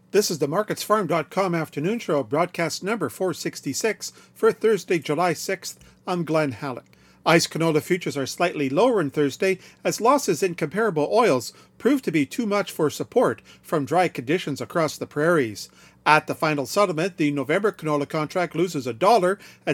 This is the MarketsFarm.com afternoon show, broadcast number 466 for Thursday, July 6th. I'm Glenn Halleck. ICE canola futures are slightly lower on Thursday as losses in comparable oils prove to be too much for support from dry conditions across the prairies. At the final settlement, the November canola contract loses $1 at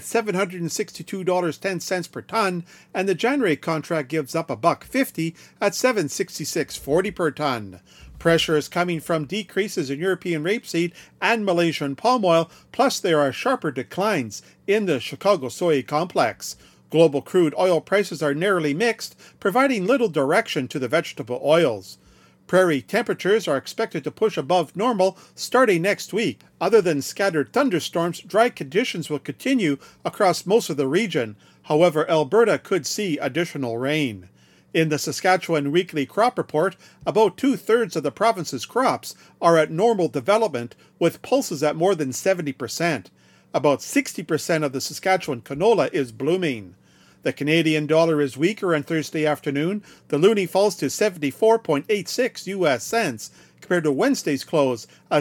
$762.10 per ton, and the January contract gives up $1.50 at $766.40 per ton. Pressure is coming from decreases in European rapeseed and Malaysian palm oil, plus there are sharper declines in the Chicago soy complex. Global crude oil prices are narrowly mixed, providing little direction to the vegetable oils. Prairie temperatures are expected to push above normal starting next week. Other than scattered thunderstorms, dry conditions will continue across most of the region. However, Alberta could see additional rain. In the Saskatchewan Weekly Crop Report, about two-thirds of the province's crops are at normal development, with pulses at more than 70%. About 60% of the Saskatchewan canola is blooming. The Canadian dollar is weaker on Thursday afternoon. The loonie falls to 74.86 US cents, compared to Wednesday's close of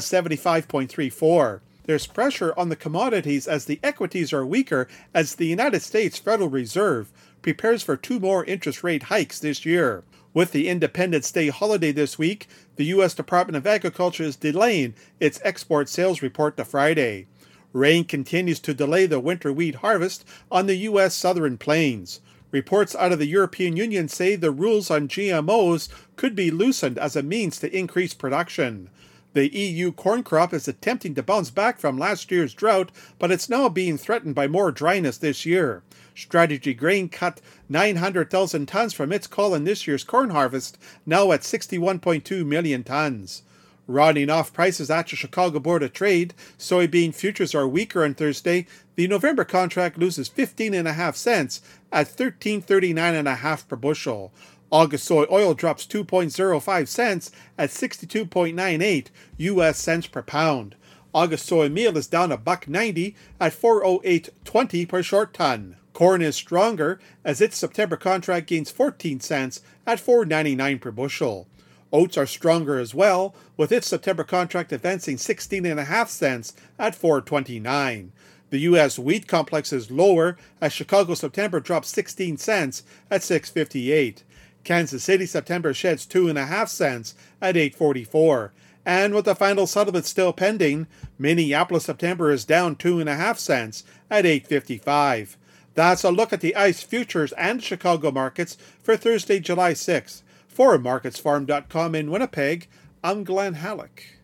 75.34. There's pressure on the commodities as the equities are weaker as the United States Federal Reserve prepares for 2 more interest rate hikes this year. With the Independence Day holiday this week, the U.S. Department of Agriculture is delaying its export sales report to Friday. Rain continues to delay the winter wheat harvest on the U.S. southern plains. Reports out of the European Union say the rules on GMOs could be loosened as a means to increase production. The EU corn crop is attempting to bounce back from last year's drought, but it's now being threatened by more dryness this year. Strategy Grain cut 900,000 tons from its call in this year's corn harvest, now at 61.2 million tons. Rounding off prices at the Chicago Board of Trade, soybean futures are weaker on Thursday. The November contract loses 15.5 cents at $13.39.5 per bushel. August soy oil drops 2.05 cents at 62.98 US cents per pound. August soy meal is down $1.90 at 408.20 per short ton. Corn is stronger as its September contract gains 14 cents at $4.99 per bushel. Oats are stronger as well, with its September contract advancing 16.5 cents at $4.29. The U.S. wheat complex is lower as Chicago September drops 16 cents at $6.58. Kansas City September sheds 2.5 cents at $8.44. And with the final settlement still pending, Minneapolis September is down 2.5 cents at $8.55. That's a look at the ICE futures and Chicago markets for Thursday, July 6th. For MarketsFarm.com in Winnipeg, I'm Glenn Halleck.